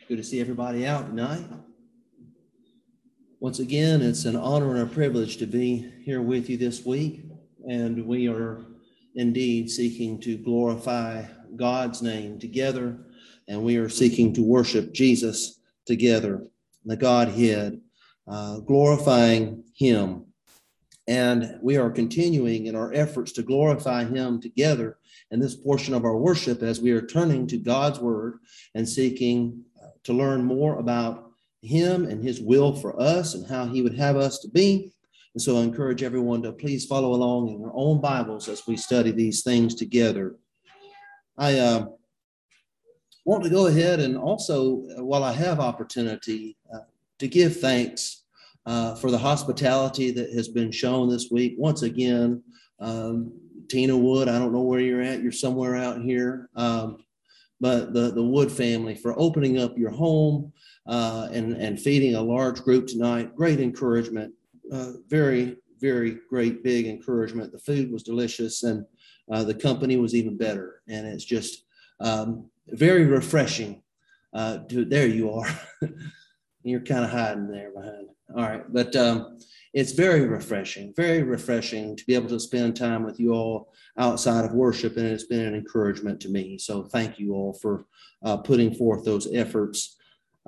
Good to see everybody out tonight. Once again, it's an honor and a privilege to be here with you this week, and we are indeed seeking to glorify God's name together, and we are seeking to worship Jesus together, the Godhead, glorifying Him. And we are continuing in our efforts to glorify Him together in this portion of our worship as we are turning to God's Word and seeking to learn more about Him and His will for us and how He would have us to be. And so I encourage everyone to please follow along in your own Bibles as we study these things together. I want to go ahead and also, while I have opportunity, to give thanks for the hospitality that has been shown this week. Once again, Tina Wood, I don't know where you're at. You're somewhere out here. But the Wood family for opening up your home and feeding a large group tonight. Great encouragement. Very, very great, big encouragement. The food was delicious and the company was even better. And it's just very refreshing. There you are. You're kind of hiding there behind. All right. But it's very refreshing to be able to spend time with you all outside of worship. And it's been an encouragement to me. So thank you all for putting forth those efforts.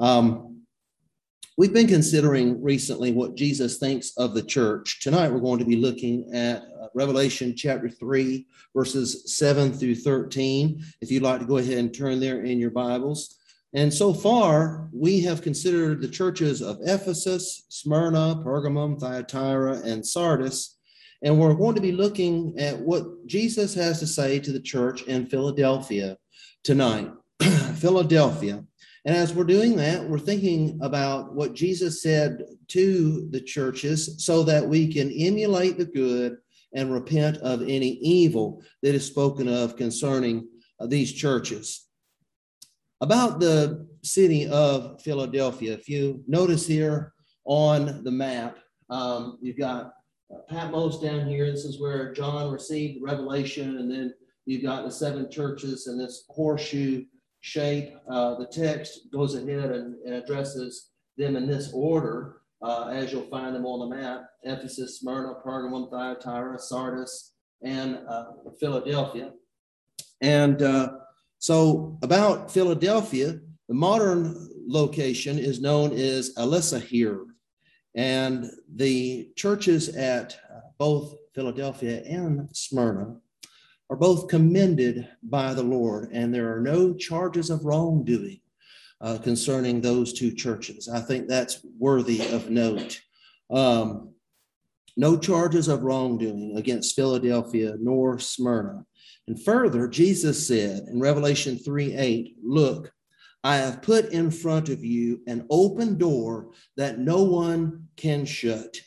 We've been considering recently what Jesus thinks of the church. Tonight, we're going to be looking at Revelation chapter 3, verses 7 through 13. If you'd like to go ahead and turn there in your Bibles. And so far, we have considered the churches of Ephesus, Smyrna, Pergamum, Thyatira, and Sardis. And we're going to be looking at what Jesus has to say to the church in Philadelphia tonight. Philadelphia. And as we're doing that, we're thinking about what Jesus said to the churches so that we can emulate the good and repent of any evil that is spoken of concerning these churches. About the city of Philadelphia, if you notice here on the map, you've got Patmos down here. This is where John received revelation, and then you've got the seven churches in this horseshoe shape. The text goes ahead and addresses them in this order, as you'll find them on the map: Ephesus, Smyrna, Pergamum, Thyatira, Sardis, and Philadelphia. And so about Philadelphia, the modern location is known as Elisahir, and the churches at both Philadelphia and Smyrna are both commended by the Lord, and there are no charges of wrongdoing concerning those two churches. I think that's worthy of note. No charges of wrongdoing against Philadelphia nor Smyrna. And further, Jesus said in Revelation 3:8, "Look, I have put in front of you an open door that no one can shut."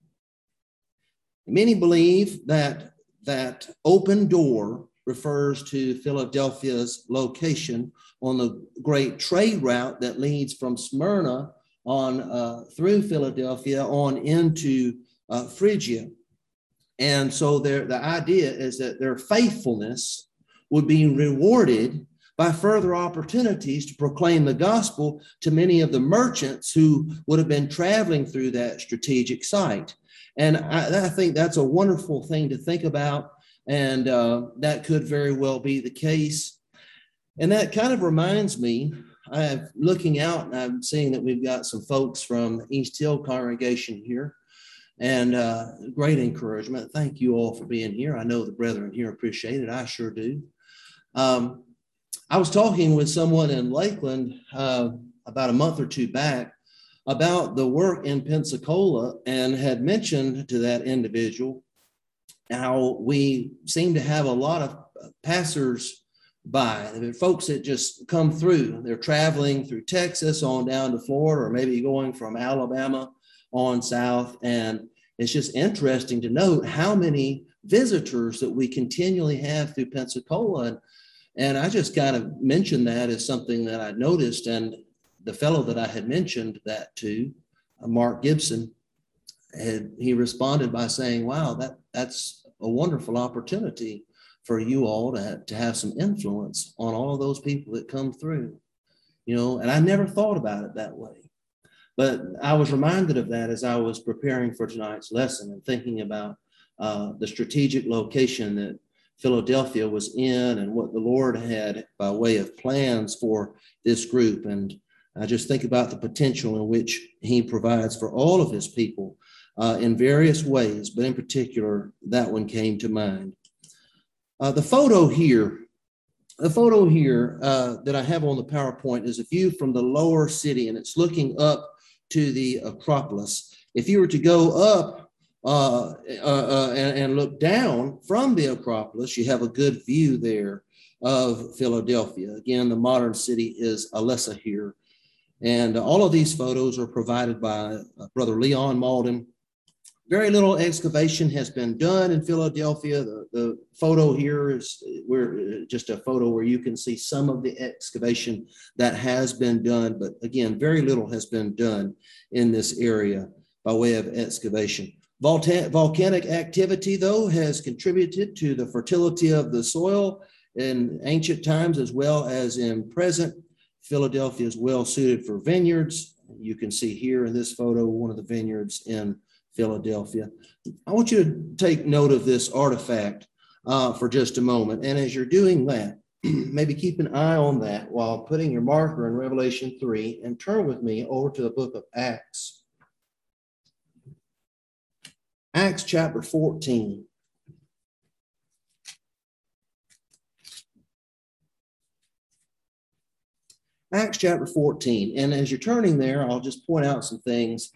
Many believe that that open door refers to Philadelphia's location on the great trade route that leads from Smyrna on through Philadelphia on into Phrygia. And so the idea is that their faithfulness would be rewarded by further opportunities to proclaim the gospel to many of the merchants who would have been traveling through that strategic site. And I think that's a wonderful thing to think about, and that could very well be the case. And that kind of reminds me, I'm looking out and I'm seeing that we've got some folks from the East Hill congregation here. And great encouragement. Thank you all for being here. I know the brethren here appreciate it. I sure do. I was talking with someone in Lakeland about a month or two back about the work in Pensacola, and had mentioned to that individual how we seem to have a lot of passers-by, folks that just come through. They're traveling through Texas on down to Florida, or maybe going from Alabama on south. And it's just interesting to note how many visitors that we continually have through Pensacola. And I just kind of mentioned that as something that I noticed. And the fellow that I had mentioned that to, Mark Gibson, he responded by saying, "Wow, that's a wonderful opportunity for you all to have some influence on all of those people that come through." and I never thought about it that way. But I was reminded of that as I was preparing for tonight's lesson and thinking about the strategic location that Philadelphia was in and what the Lord had by way of plans for this group. And I just think about the potential in which he provides for all of his people in various ways, but in particular, that one came to mind. The photo here that I have on the PowerPoint is a view from the lower city, and it's looking up to the Acropolis. If you were to go up and look down from the Acropolis, you have a good view there of Philadelphia. Again, the modern city is Alessa here. And all of these photos are provided by Brother Leon Malden. Very little excavation has been done in Philadelphia. The photo here is just a photo where you can see some of the excavation that has been done. But again, very little has been done in this area by way of excavation. Volcanic activity, though, has contributed to the fertility of the soil in ancient times as well as in present. Philadelphia is well suited for vineyards. You can see here in this photo one of the vineyards in Philadelphia. I want you to take note of this artifact for just a moment. And as you're doing that, maybe keep an eye on that while putting your marker in Revelation 3 and turn with me over to the book of Acts. Acts chapter 14. Acts chapter 14. And as you're turning there, I'll just point out some things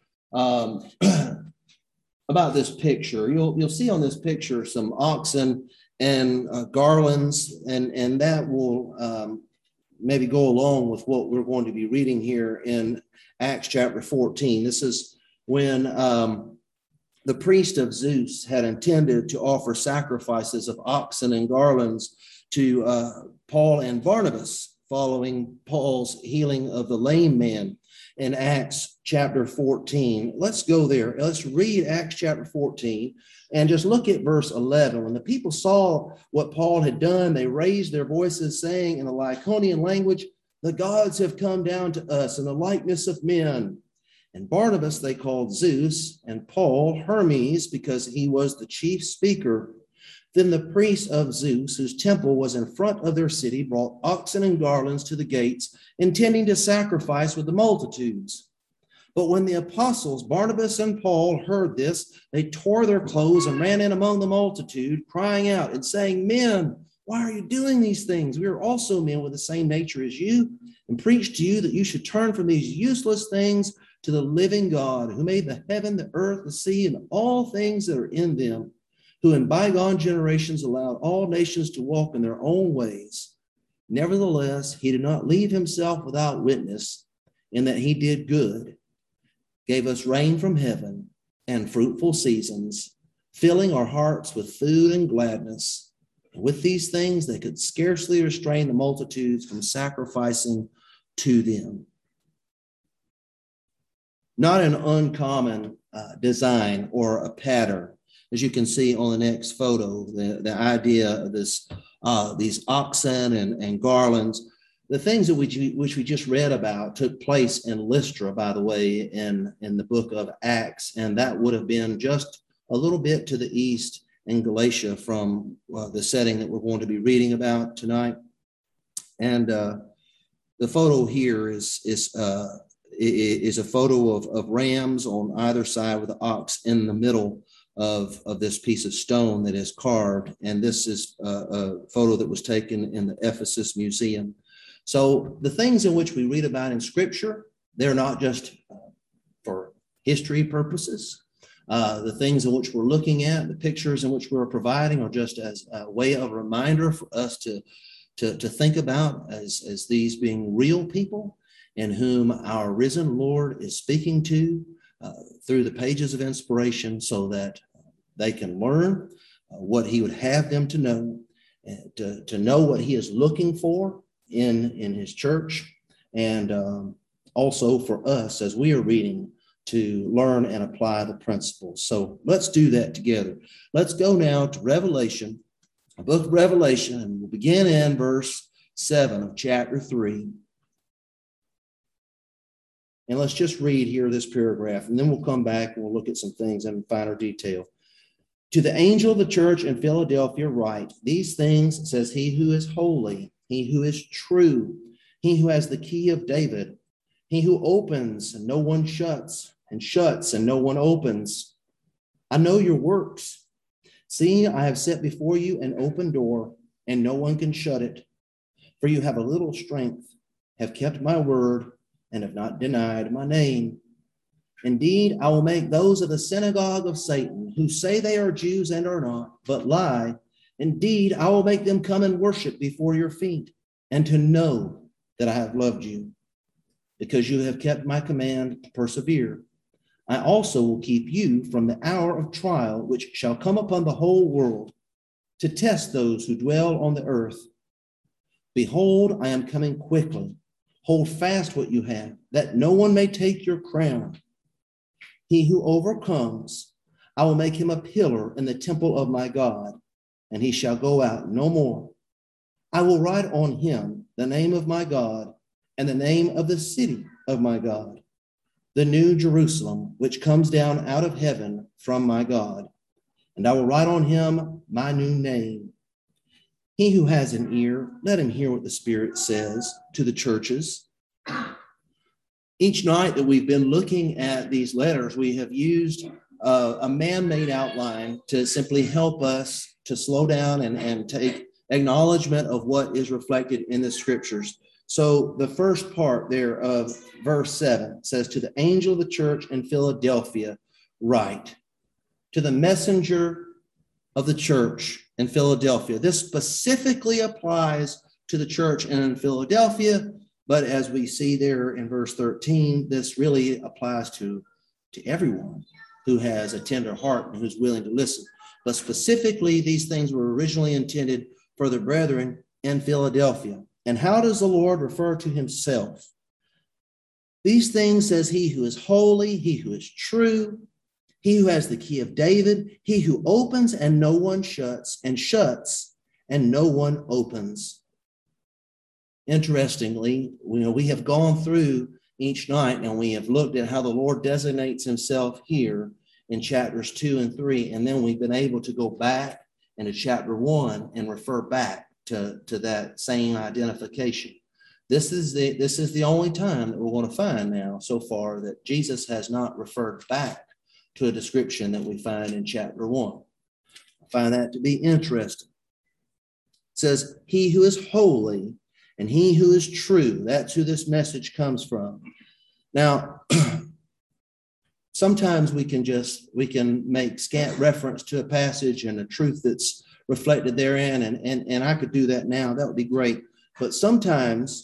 about this picture. You'll see on this picture some oxen and garlands, and that will maybe go along with what we're going to be reading here in Acts chapter 14. This is when the priest of Zeus had intended to offer sacrifices of oxen and garlands to Paul and Barnabas following Paul's healing of the lame man in Acts chapter 14. Let's go there. Let's read Acts chapter 14 and just look at verse 11. When the people saw what Paul had done, they raised their voices, saying in a Lycaonian language, "The gods have come down to us in the likeness of men." And Barnabas they called Zeus, and Paul Hermes, because he was the chief speaker. Then the priests of Zeus, whose temple was in front of their city, brought oxen and garlands to the gates, intending to sacrifice with the multitudes. But when the apostles Barnabas and Paul heard this, they tore their clothes and ran in among the multitude, crying out and saying, "Men, why are you doing these things? We are also men with the same nature as you, and preach to you that you should turn from these useless things to the living God, who made the heaven, the earth, the sea, and all things that are in them, who in bygone generations allowed all nations to walk in their own ways. Nevertheless, he did not leave himself without witness, in that he did good, gave us rain from heaven and fruitful seasons, filling our hearts with food and gladness. And with these things, they could scarcely restrain the multitudes from sacrificing to them." Not an uncommon design or a pattern. As you can see on the next photo, the idea of this, these oxen and garlands, the things that which we just read about took place in Lystra, by the way, in the book of Acts, and that would have been just a little bit to the east in Galatia from the setting that we're going to be reading about tonight. And the photo here is a photo of rams on either side with the ox in the middle of this piece of stone that is carved. And this is a photo that was taken in the Ephesus Museum. So the things in which we read about in Scripture, they're not just for history purposes. The things in which we're looking at, the pictures in which we're providing, are just as a way of reminder for us to think about as these being real people in whom our risen Lord is speaking to through the pages of inspiration, so that they can learn what he would have them to know, to know what he is looking for in his church, and also for us as we are reading to learn and apply the principles. So let's do that together. Let's go now to Revelation, the book of Revelation, and we'll begin in verse 7 of chapter 3. And let's just read here this paragraph, and then we'll come back and we'll look at some things in finer detail. To the angel of the church in Philadelphia write, these things says he who is holy, he who is true, he who has the key of David, he who opens and no one shuts, and shuts and no one opens. I know your works. See, I have set before you an open door, and no one can shut it. For you have a little strength, have kept my word, and have not denied my name. Indeed, I will make those of the synagogue of Satan, who say they are Jews and are not, but lie. Indeed, I will make them come and worship before your feet, and to know that I have loved you, because you have kept my command to persevere. I also will keep you from the hour of trial, which shall come upon the whole world, to test those who dwell on the earth. Behold, I am coming quickly. Hold fast what you have, that no one may take your crown. He who overcomes, I will make him a pillar in the temple of my God, and he shall go out no more. I will write on him the name of my God and the name of the city of my God, the new Jerusalem, which comes down out of heaven from my God. And I will write on him my new name. He who has an ear, let him hear what the Spirit says to the churches. Each night that we've been looking at these letters, we have used a man-made outline to simply help us to slow down and take acknowledgement of what is reflected in the scriptures. So the first part there of verse 7 says, to the angel of the church in Philadelphia, write. To the messenger of the church in Philadelphia. This specifically applies to the church in Philadelphia, but as we see there in verse 13, this really applies to everyone who has a tender heart and who's willing to listen. But specifically, these things were originally intended for the brethren in Philadelphia. And how does the Lord refer to himself? These things says he who is holy, he who is true, he who has the key of David, he who opens and no one shuts, and shuts and no one opens. Interestingly, we have gone through each night and we have looked at how the Lord designates himself here in chapters 2 and 3, and then we've been able to go back into chapter 1 and refer back to that same identification. This is the only time that we're going to find now so far that Jesus has not referred back to a description that we find in chapter 1. I find that to be interesting. It says, he who is holy and he who is true. That's who this message comes from. Now, sometimes we can make scant reference to a passage and a truth that's reflected therein, and I could do that now. That would be great. But sometimes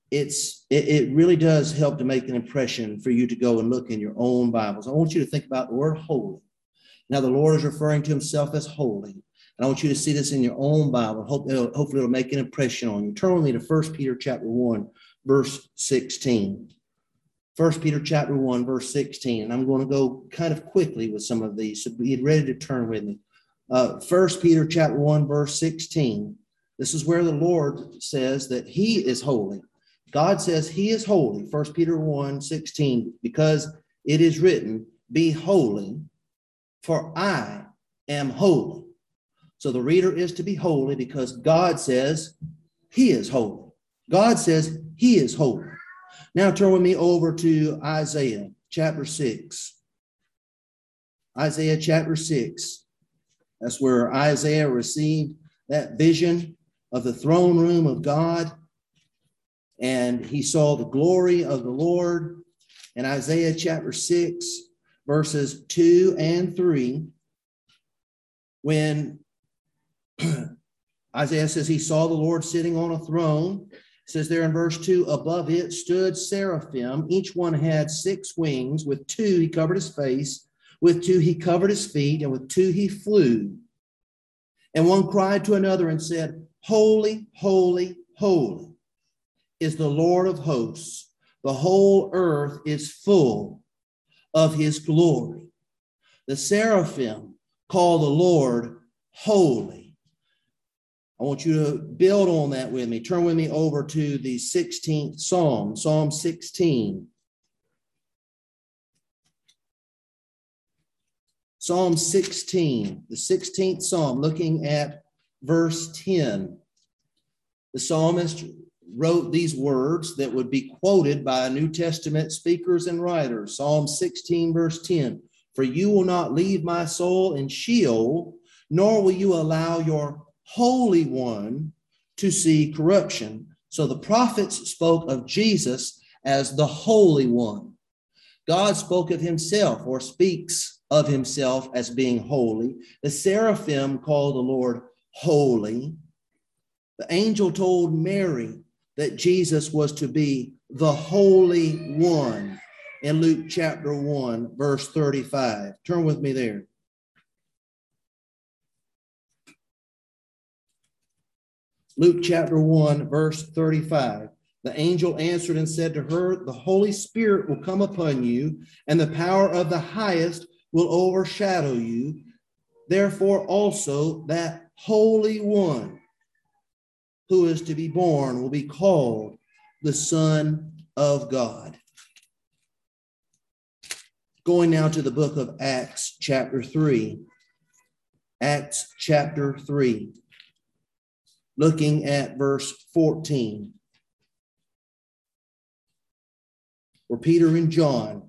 it really does help to make an impression for you to go and look in your own Bibles. I want you to think about the word holy. Now, the Lord is referring to himself as holy. And I want you to see this in your own Bible. Hopefully it'll make an impression on you. Turn with me to 1 Peter chapter 1, verse 16. 1 Peter chapter 1, verse 16. And I'm going to go kind of quickly with some of these, so be ready to turn with me. 1 Peter chapter 1, verse 16. This is where the Lord says that he is holy. God says he is holy. 1 Peter 1, 16, because it is written, be holy, for I am holy. So the reader is to be holy because God says he is holy. God says he is holy. Now turn with me over to Isaiah chapter 6. Isaiah chapter 6. That's where Isaiah received that vision of the throne room of God. And he saw the glory of the Lord. In Isaiah chapter 6, verses 2 and 3, when Isaiah says he saw the Lord sitting on a throne. It says there in verse 2, above it stood seraphim. Each one had 6 wings. With 2 he covered his face. With 2 he covered his feet. And with 2 he flew. And one cried to another and said, holy, holy, holy is the Lord of hosts. The whole earth is full of his glory. The seraphim call the Lord holy. I want you to build on that with me. Turn with me over to the 16th Psalm, Psalm 16. Psalm 16, the 16th Psalm, looking at verse 10. The psalmist wrote these words that would be quoted by New Testament speakers and writers. Psalm 16, verse 10. For you will not leave my soul in Sheol, nor will you allow your Holy One to see corruption. So the prophets spoke of Jesus as the Holy One. God spoke of himself, or speaks of himself, as being holy. The seraphim called the Lord holy. The angel told Mary that Jesus was to be the Holy One in Luke chapter 1, verse 35. Turn with me there. Luke chapter 1, verse 35. The angel answered and said to her, the Holy Spirit will come upon you, and the power of the highest will overshadow you. Therefore also that Holy One who is to be born will be called the Son of God. Going now to the book of Acts chapter 3. Acts chapter 3. Looking at verse 14. Where Peter and John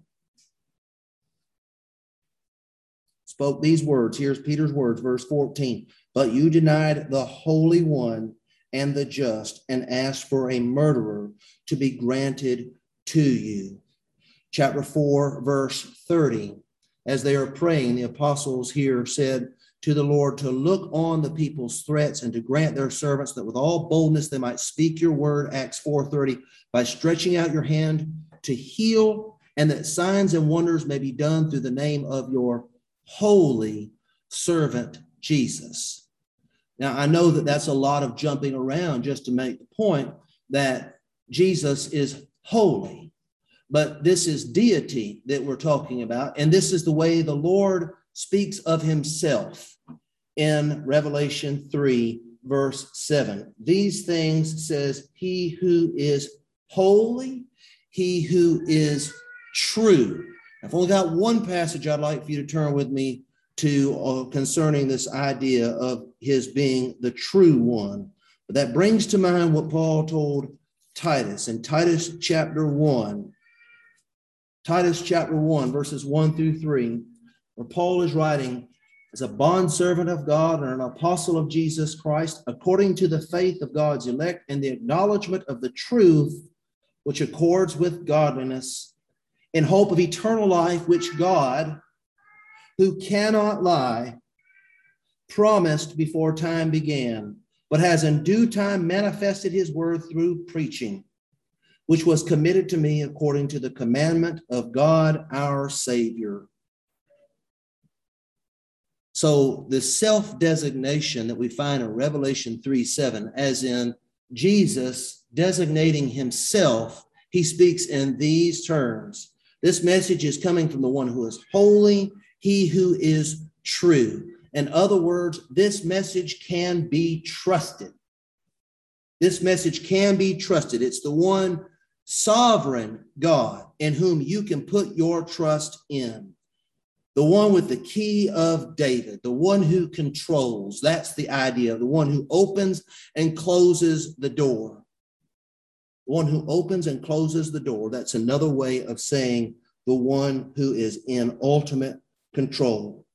spoke these words. Here's Peter's words, verse 14. But you denied the Holy One and the just, and asked for a murderer to be granted to you. Chapter 4, verse 30. As they are praying, the apostles here said to the Lord to look on the people's threats and to grant their servants that with all boldness they might speak your word, Acts 4:30, by stretching out your hand to heal, and that signs and wonders may be done through the name of your holy servant Jesus. Now, I know that that's a lot of jumping around just to make the point that Jesus is holy, but this is deity that we're talking about, and this is the way the Lord speaks of himself in Revelation 3, verse 7. These things says he who is holy, he who is true. I've only got one passage I'd like for you to turn with me to concerning this idea of his being the true one. But that brings to mind what Paul told Titus in Titus chapter 1. Titus chapter 1, verses 1 through 3, where Paul is writing, as a bondservant of God and an apostle of Jesus Christ, according to the faith of God's elect and the acknowledgement of the truth which accords with godliness, in hope of eternal life, which God, who cannot lie, promised before time began, but has in due time manifested his word through preaching, which was committed to me according to the commandment of God our Savior. So the self-designation that we find in Revelation 3:7, as in Jesus designating himself, he speaks in these terms. This message is coming from the one who is holy, he who is true. In other words, this message can be trusted. This message can be trusted. It's the one sovereign God in whom you can put your trust in. The one with the key of David, the one who controls. That's the idea. The one who opens and closes the door. The one who opens and closes the door. That's another way of saying the one who is in ultimate control.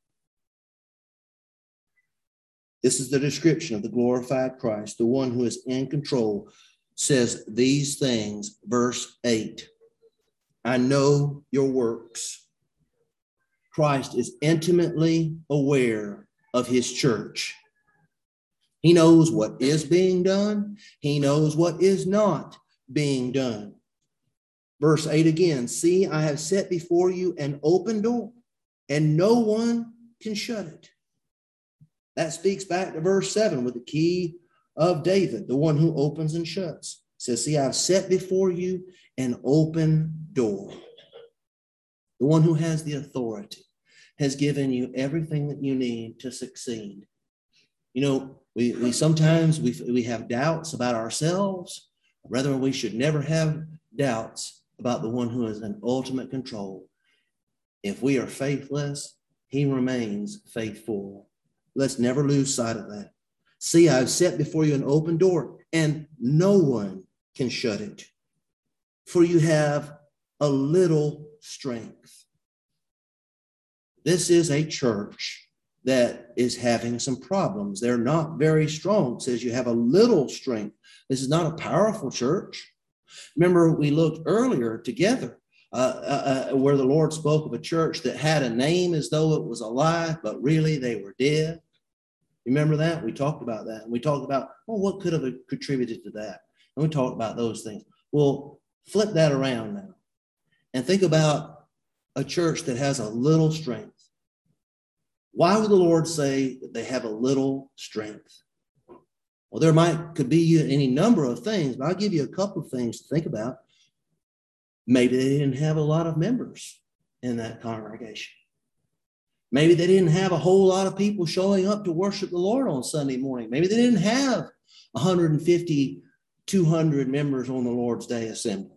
This is the description of the glorified Christ. The one who is in control says these things, verse 8. I know your works. Christ is intimately aware of his church. He knows what is being done. He knows what is not being done. Verse 8 again, see, I have set before you an open door, and no one can shut it. That speaks back to verse 7 with the key of David, the one who opens and shuts. It says, see, I've set before you an open door. The one who has the authority has given you everything that you need to succeed. You know, we sometimes we have doubts about ourselves. Rather, we should never have doubts about the one who is in ultimate control. If we are faithless, he remains faithful. Let's never lose sight of that. See, I've set before you an open door, and no one can shut it. For you have a little strength. This is a church that is having some problems. They're not very strong. It says you have a little strength. This is not a powerful church. Remember, we looked earlier together where the Lord spoke of a church that had a name as though it was alive, but really they were dead. Remember that? We talked about that. And we talked about, well, what could have contributed to that? And we talked about those things. Well, flip that around now and think about a church that has a little strength. Why would the Lord say that they have a little strength? Well, could be any number of things, but I'll give you a couple of things to think about. Maybe they didn't have a lot of members in that congregation. Maybe they didn't have a whole lot of people showing up to worship the Lord on Sunday morning. Maybe they didn't have 150, 200 members on the Lord's Day assembly.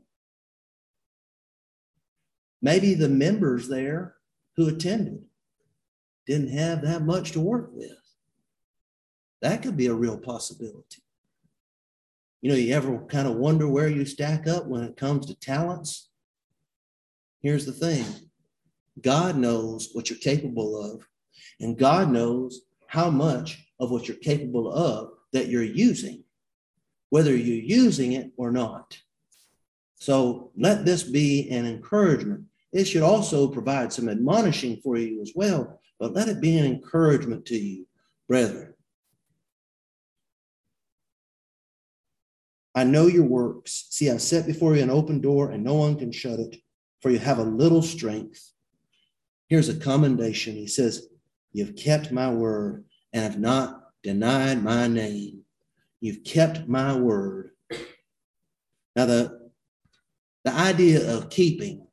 Maybe the members there who attended didn't have that much to work with. That could be a real possibility. You know, you ever kind of wonder where you stack up when it comes to talents? Here's the thing. God knows what you're capable of, and God knows how much of what you're capable of that you're using, whether you're using it or not. So let this be an encouragement. It should also provide some admonishing for you as well, but let it be an encouragement to you, brethren. I know your works. See, I've set before you an open door, and no one can shut it, for you have a little strength. Here's a commendation. He says, you've kept my word and have not denied my name. You've kept my word. Now, the idea of keeping,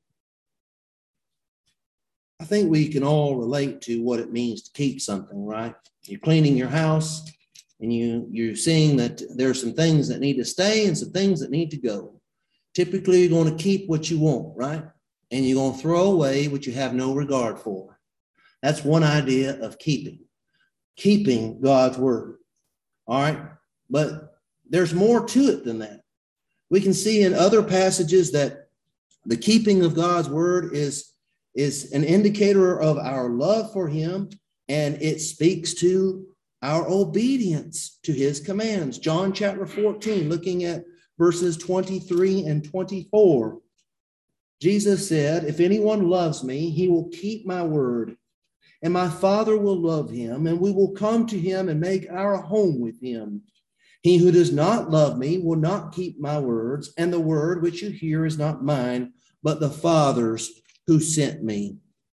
I think we can all relate to what it means to keep something, right? You're cleaning your house and you're seeing that there are some things that need to stay and some things that need to go. Typically, you're going to keep what you want, right? And you're going to throw away what you have no regard for. That's one idea of keeping God's word. All right. But there's more to it than that. We can see in other passages that the keeping of God's word is an indicator of our love for him, and it speaks to our obedience to his commands. John chapter 14, looking at verses 23 and 24. Jesus said, if anyone loves me, he will keep my word, and my Father will love him, and we will come to him and make our home with him. He who does not love me will not keep my words, and the word which you hear is not mine, but the Father's who sent me.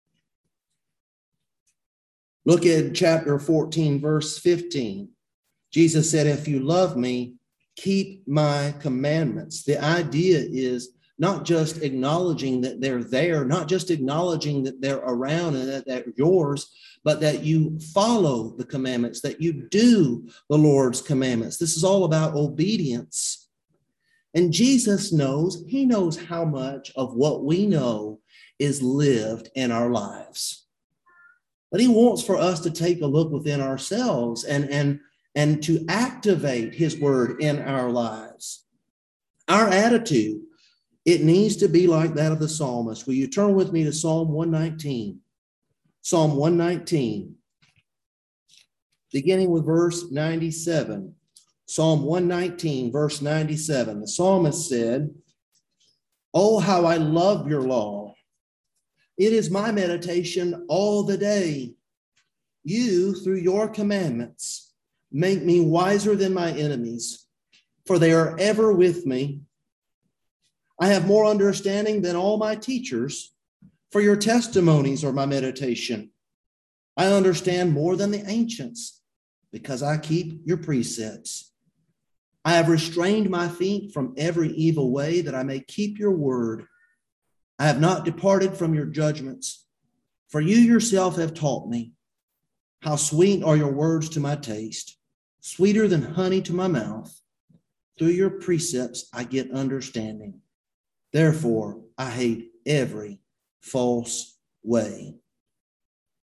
Look at chapter 14, verse 15. Jesus said, if you love me, keep my commandments. The idea is not just acknowledging that they're there, not just acknowledging that they're around and that they're yours, but that you follow the commandments, that you do the Lord's commandments. This is all about obedience. And Jesus knows, he knows how much of what we know is lived in our lives. But he wants for us to take a look within ourselves and to activate his word in our lives. Our attitude, it needs to be like that of the psalmist. Will you turn with me to Psalm 119? Psalm 119, beginning with verse 97. Psalm 119, verse 97. The psalmist said, oh, how I love your law. It is my meditation all the day. You, through your commandments, make me wiser than my enemies, for they are ever with me. I have more understanding than all my teachers, for your testimonies are my meditation. I understand more than the ancients, because I keep your precepts. I have restrained my feet from every evil way, that I may keep your word. I have not departed from your judgments, for you yourself have taught me. How sweet are your words to my taste, sweeter than honey to my mouth. Through your precepts I get understanding. Therefore, I hate every false way.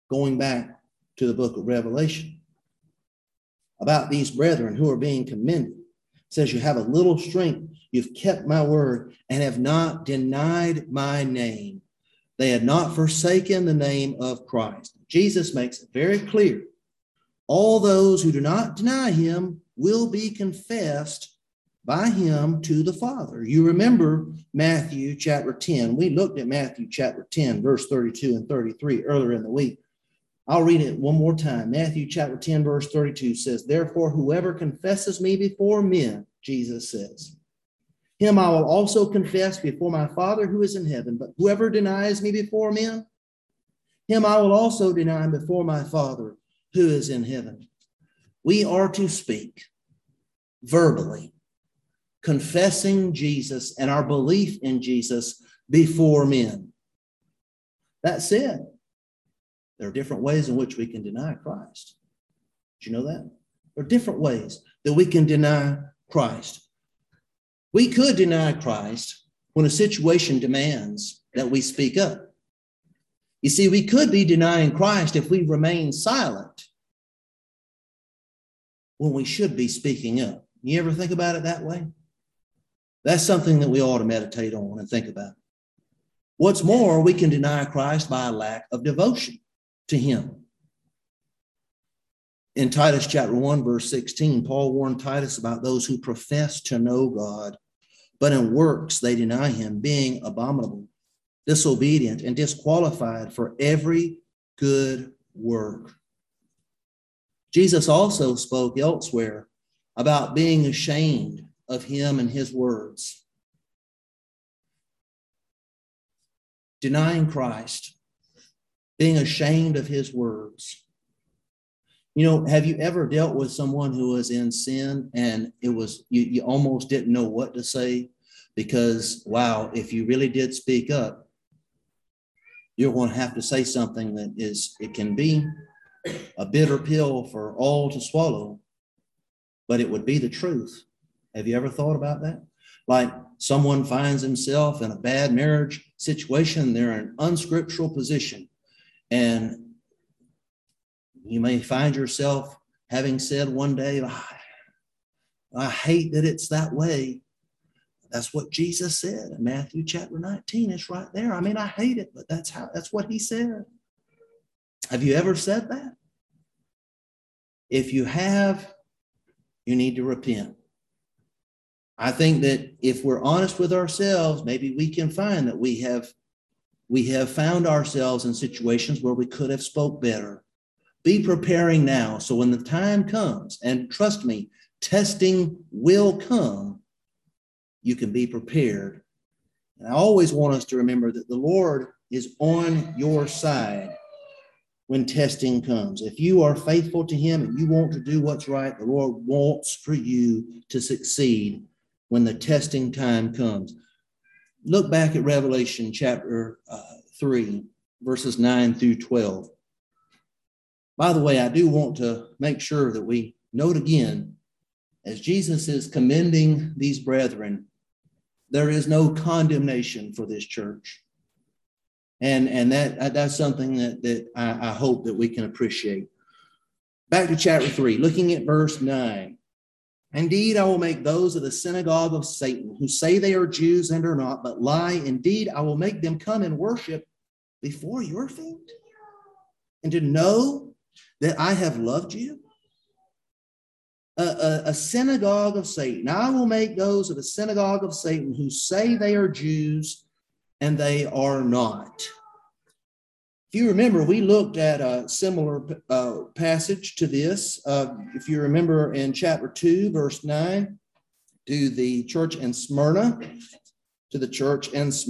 going back to the book of Revelation, about these brethren who are being commended. It says, you have a little strength, you've kept my word, and have not denied my name. They had not forsaken the name of Christ. Jesus makes it very clear. All those who do not deny him will be confessed by him to the Father. You remember Matthew chapter 10. We looked at Matthew chapter 10, verse 32 and 33 earlier in the week. I'll read it one more time. Matthew chapter 10, verse 32 says, therefore, whoever confesses me before men, Jesus says, him I will also confess before my Father who is in heaven. But whoever denies me before men, him I will also deny before my Father who is in heaven. We are to speak verbally, confessing Jesus and our belief in Jesus before men. That said, there are different ways in which we can deny Christ. Did you know that? There are different ways that we can deny Christ. We could deny Christ when a situation demands that we speak up. You see, we could be denying Christ if we remain silent when we should be speaking up. You ever think about it that way? That's something that we ought to meditate on and think about. What's more, we can deny Christ by a lack of devotion to him. In Titus chapter 1, verse 16, Paul warned Titus about those who profess to know God, but in works they deny him, being abominable, disobedient, and disqualified for every good work. Jesus also spoke elsewhere about being ashamed of him and his words. Denying Christ, being ashamed of his words. You know, have you ever dealt with someone who was in sin and it was, you almost didn't know what to say because, wow, if you really did speak up, you're going to have to say something that it can be a bitter pill for all to swallow, but it would be the truth. Have you ever thought about that? Like someone finds himself in a bad marriage situation, they're in an unscriptural position, and you may find yourself having said one day, I hate that it's that way. That's what Jesus said in Matthew chapter 19. It's right there. I mean, I hate it, but that's what he said. Have you ever said that? If you have, you need to repent. I think that if we're honest with ourselves, maybe we can find that we have found ourselves in situations where we could have spoke better. Be preparing now, so when the time comes, and trust me, testing will come, you can be prepared. And I always want us to remember that the Lord is on your side when testing comes. If you are faithful to him and you want to do what's right, the Lord wants for you to succeed when the testing time comes. Look back at Revelation chapter 3, verses 9 through 12. By the way, I do want to make sure that we note again, as Jesus is commending these brethren, there is no condemnation for this church. And that's something that I hope that we can appreciate. Back to chapter 3, looking at verse 9. Indeed, I will make those of the synagogue of Satan who say they are Jews and are not, but lie. Indeed, I will make them come and worship before your feet, and to know that I have loved you. A synagogue of Satan. I will make those of the synagogue of Satan who say they are Jews and they are not. If you remember, we looked at a similar passage to this. If you remember in chapter 2, verse 9, to the church in Smyrna, the church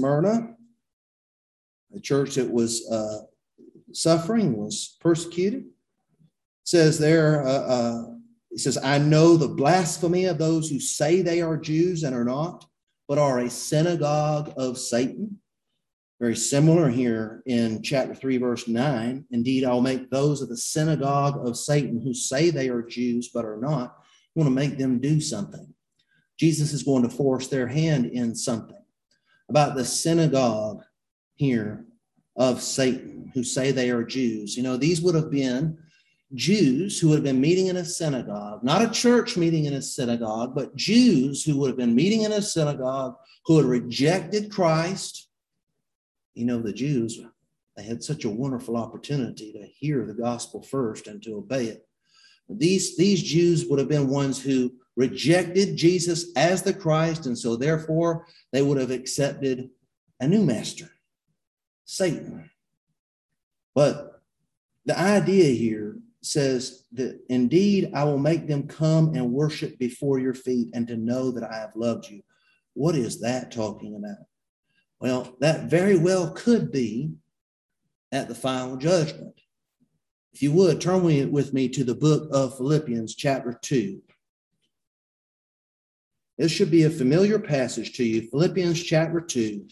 that was suffering, was persecuted. It says there, it says, I know the blasphemy of those who say they are Jews and are not, but are a synagogue of Satan. Very similar here in chapter 3, verse 9. Indeed, I'll make those of the synagogue of Satan who say they are Jews but are not. I want to make them do something. Jesus is going to force their hand in something. About the synagogue here, of Satan, who say they are Jews. You know, these would have been Jews who would have been meeting in a synagogue, not a church meeting in a synagogue, but Jews who would have been meeting in a synagogue who had rejected Christ. You know, the Jews, they had such a wonderful opportunity to hear the gospel first and to obey it. These Jews would have been ones who rejected Jesus as the Christ, and so therefore they would have accepted a new master, Satan. But the idea here says that indeed I will make them come and worship before your feet and to know that I have loved you. What is that talking about? Well, that very well could be at the final judgment. If you would, turn with me to the book of Philippians chapter 2. This should be a familiar passage to you. Philippians chapter 2.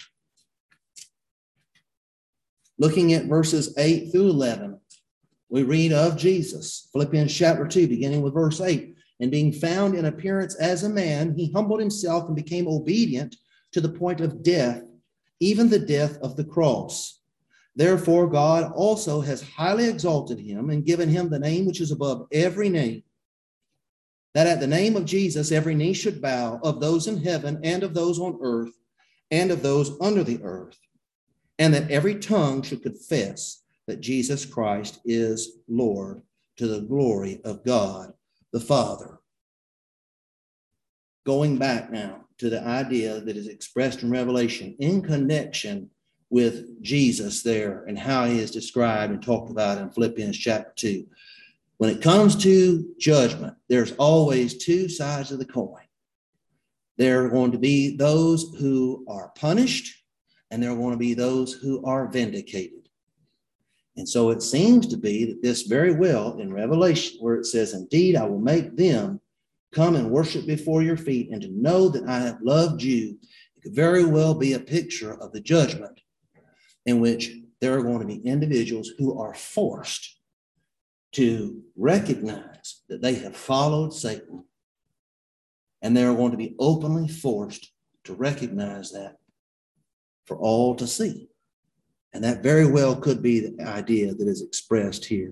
Looking at verses 8 through 11, we read of Jesus. Philippians chapter 2, beginning with verse 8. And being found in appearance as a man, he humbled himself and became obedient to the point of death, even the death of the cross. Therefore, God also has highly exalted him and given him the name which is above every name, that at the name of Jesus every knee should bow, of those in heaven and of those on earth and of those under the earth, and that every tongue should confess that Jesus Christ is Lord, to the glory of God the Father. Going back now to the idea that is expressed in Revelation in connection with Jesus there and how he is described and talked about in Philippians chapter 2. When it comes to judgment, there's always two sides of the coin. There are going to be those who are punished, and there are going to be those who are vindicated. And so it seems to be that this very well in Revelation, where it says, indeed, I will make them come and worship before your feet and to know that I have loved you. It could very well be a picture of the judgment in which there are going to be individuals who are forced to recognize that they have followed Satan, and they're going to be openly forced to recognize that for all to see. And that very well could be the idea that is expressed here.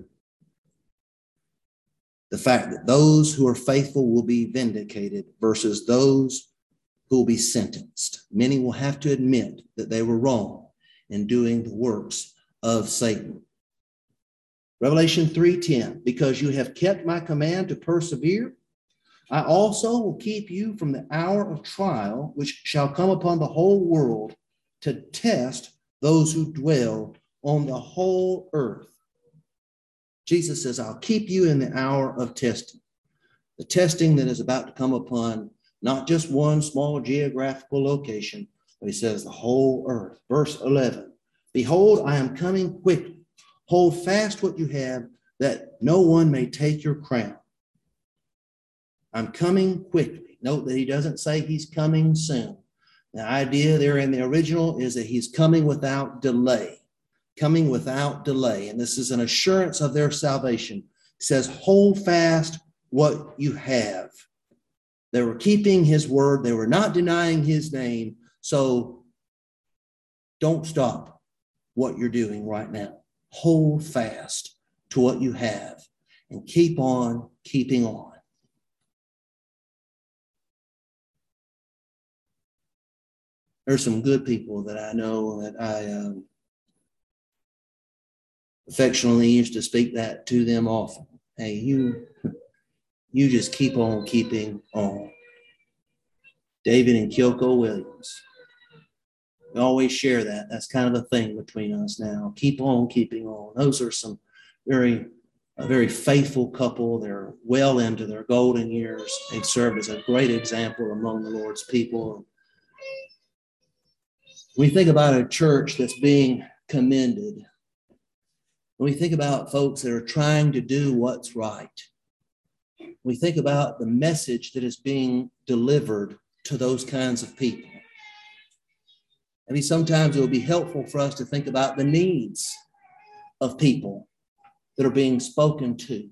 The fact that those who are faithful will be vindicated versus those who will be sentenced. Many will have to admit that they were wrong in doing the works of Satan. Revelation 3:10, because you have kept my command to persevere, I also will keep you from the hour of trial, which shall come upon the whole world to test those who dwell on the whole earth. Jesus says, I'll keep you in the hour of testing. The testing that is about to come upon not just one small geographical location, but he says the whole earth. Verse 11, behold, I am coming quickly. Hold fast what you have, that no one may take your crown. I'm coming quickly. Note that he doesn't say he's coming soon. The idea there in the original is that he's coming without delay. Coming without delay. And this is an assurance of their salvation. It says, hold fast what you have. They were keeping his word. They were not denying his name. So don't stop what you're doing right now. Hold fast to what you have and keep on keeping on. There's some good people that I know that I affectionately used to speak that to them often. Hey, you just keep on keeping on. David and Kyoko Williams. We always share that. That's kind of a thing between us now. Keep on keeping on. Those are some very faithful couple. They're well into their golden years. They've served as a great example among the Lord's people. When we think about a church that's being commended, when we think about folks that are trying to do what's right, we think about the message that is being delivered to those kinds of people. Maybe sometimes it will be helpful for us to think about the needs of people that are being spoken to.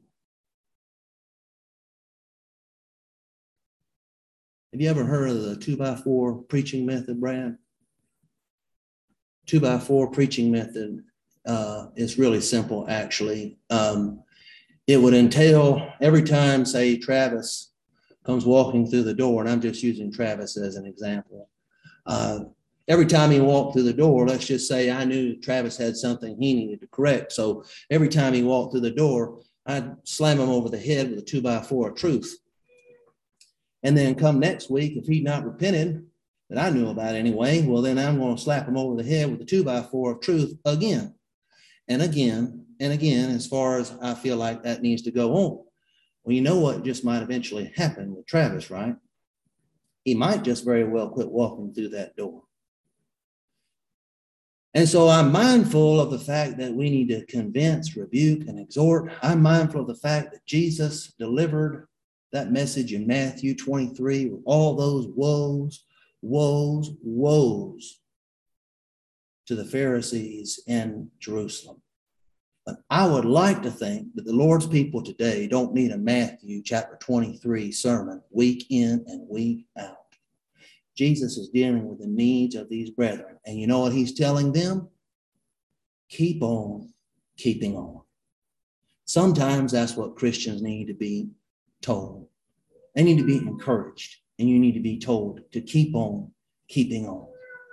Have you ever heard of the 2x4 preaching method, Brad? 2x4 preaching method is really simple, actually. It would entail every time, say, Travis comes walking through the door, and I'm just using Travis as an example. Every time he walked through the door, let's just say I knew Travis had something he needed to correct. So every time he walked through the door, I'd slam him over the head with a 2x4 of truth. And then come next week, if he'd not repented, that I knew about anyway, well, then I'm going to slap him over the head with a 2x4 of truth again and again and again, as far as I feel like that needs to go on. Well, you know what just might eventually happen with Travis, right? He might just very well quit walking through that door. And so I'm mindful of the fact that we need to convince, rebuke, and exhort. I'm mindful of the fact that Jesus delivered that message in Matthew 23 with all those woes, woes, woes to the Pharisees in Jerusalem. But I would like to think that the Lord's people today don't need a Matthew chapter 23 sermon week in and week out. Jesus is dealing with the needs of these brethren. And you know what he's telling them? Keep on keeping on. Sometimes that's what Christians need to be told. They need to be encouraged, and you need to be told to keep on keeping on.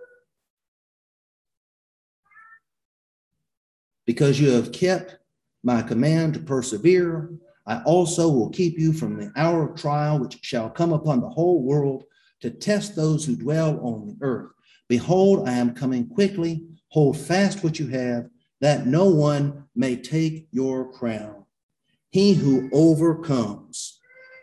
Because you have kept my command to persevere, I also will keep you from the hour of trial which shall come upon the whole world to test those who dwell on the earth. Behold, I am coming quickly. Hold fast what you have, that no one may take your crown. He who overcomes.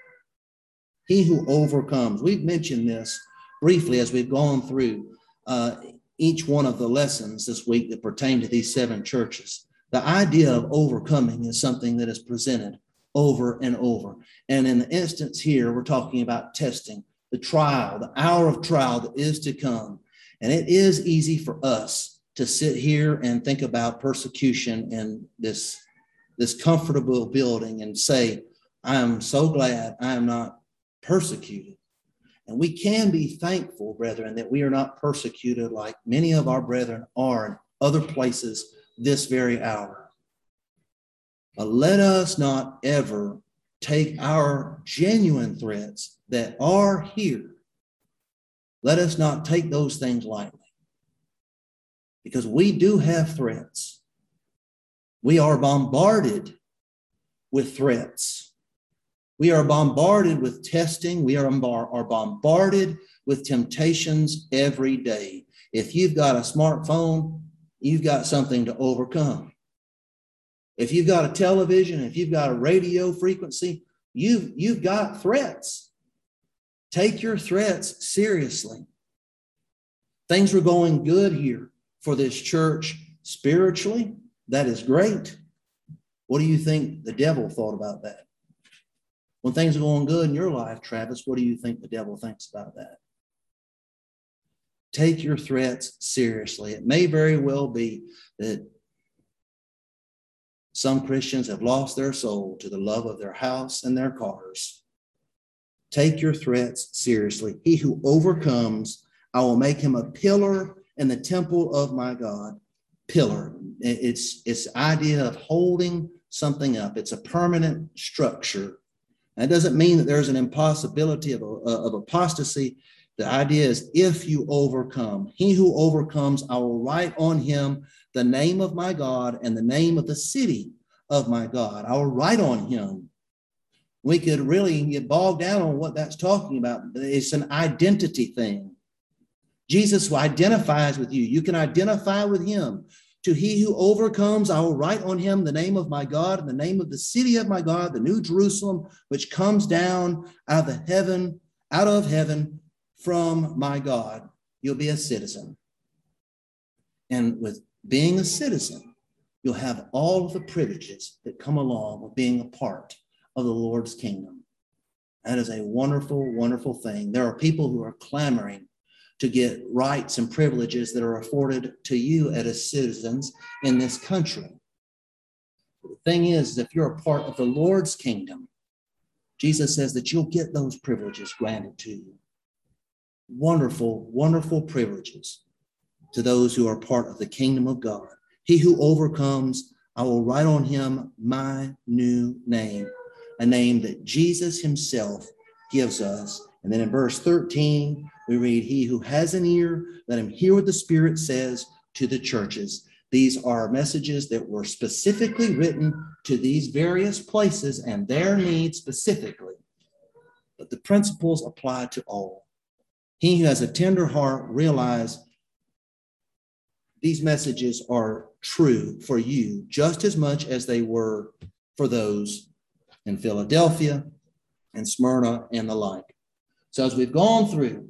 We've mentioned this briefly as we've gone through each one of the lessons this week that pertain to these 7 churches. The idea of overcoming is something that is presented over and over. And in the instance here, we're talking about testing, the trial, the hour of trial that is to come. And it is easy for us to sit here and think about persecution in this comfortable building and say, I am so glad I am not persecuted. And we can be thankful, brethren, that we are not persecuted like many of our brethren are in other places this very hour. But let us not ever take our genuine threats that are here. Let us not take those things lightly. Because we do have threats. We are bombarded with threats. We are bombarded with testing. We are bombarded with temptations every day. If you've got a smartphone, you've got something to overcome. If you've got a television, if you've got a radio frequency, you've got threats. Take your threats seriously. Things were going good here for this church spiritually. That is great. What do you think the devil thought about that? When things are going good in your life, Travis, what do you think the devil thinks about that? Take your threats seriously. It may very well be that some Christians have lost their soul to the love of their house and their cars. Take your threats seriously. He who overcomes, I will make him a pillar in the temple of my God. Pillar. It's the idea of holding something up. It's a permanent structure. That doesn't mean that there's an impossibility of apostasy. The idea is if you overcome, he who overcomes, I will write on him the name of my God and the name of the city of my God. I will write on him. We could really get bogged down on what that's talking about. It's an identity thing. Jesus identifies with you. You can identify with him. To he who overcomes, I will write on him the name of my God and the name of the city of my God, the new Jerusalem, which comes down out of heaven from my God. You'll be a citizen. And with being a citizen, you'll have all of the privileges that come along with being a part of the Lord's kingdom. That is a wonderful, wonderful thing. There are people who are clamoring to get rights and privileges that are afforded to you as citizens in this country. The thing is, if you're a part of the Lord's kingdom, Jesus says that you'll get those privileges granted to you. Wonderful, wonderful privileges. to those who are part of the kingdom of God. He who overcomes, I will write on him my new name, a name that Jesus himself gives us. And then in verse 13, we read, he who has an ear, let him hear what the Spirit says to the churches. These are messages that were specifically written to these various places and their needs specifically. But the principles apply to all. He who has a tender heart realize these messages are true for you just as much as they were for those in Philadelphia and Smyrna and the like. So as we've gone through,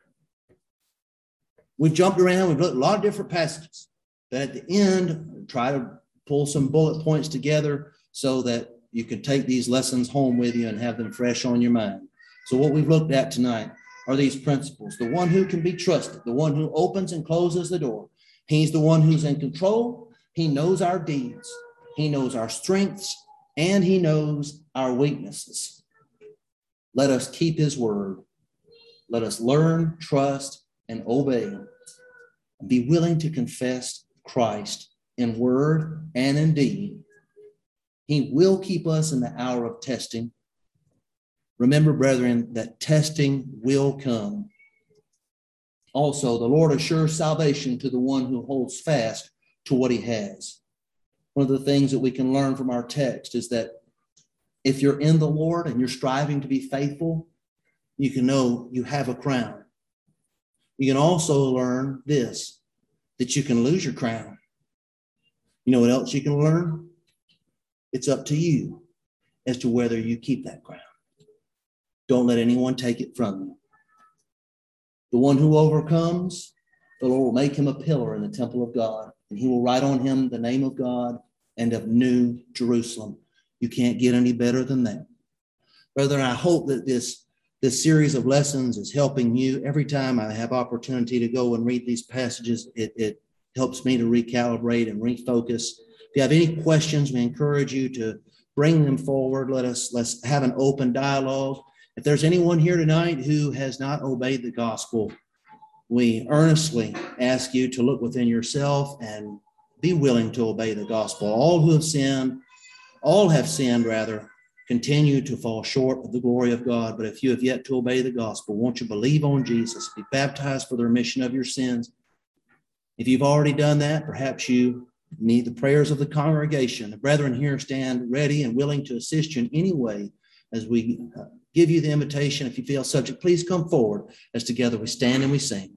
we've jumped around, we've looked at a lot of different passages. But at the end, try to pull some bullet points together so that you can take these lessons home with you and have them fresh on your mind. So what we've looked at tonight are these principles. The one who can be trusted, the one who opens and closes the door. He's the one who's in control. He knows our deeds. He knows our strengths, and he knows our weaknesses. Let us keep his word. Let us learn, trust, and obey him. Be willing to confess Christ in word and in deed. He will keep us in the hour of testing. Remember, brethren, that testing will come. Also, the Lord assures salvation to the one who holds fast to what he has. One of the things that we can learn from our text is that if you're in the Lord and you're striving to be faithful, you can know you have a crown. You can also learn this, that you can lose your crown. You know what else you can learn? It's up to you as to whether you keep that crown. Don't let anyone take it from you. The one who overcomes, the Lord will make him a pillar in the temple of God, and he will write on him the name of God and of New Jerusalem. You can't get any better than that. Brethren, I hope that this series of lessons is helping you. Every time I have opportunity to go and read these passages, it helps me to recalibrate and refocus. If you have any questions, we encourage you to bring them forward. Let's have an open dialogue. If there's anyone here tonight who has not obeyed the gospel, we earnestly ask you to look within yourself and be willing to obey the gospel. All have sinned, continue to fall short of the glory of God. But if you have yet to obey the gospel, won't you believe on Jesus, be baptized for the remission of your sins? If you've already done that, perhaps you need the prayers of the congregation. The brethren here stand ready and willing to assist you in any way as we give you the invitation. If you feel subject, please come forward as together we stand and we sing.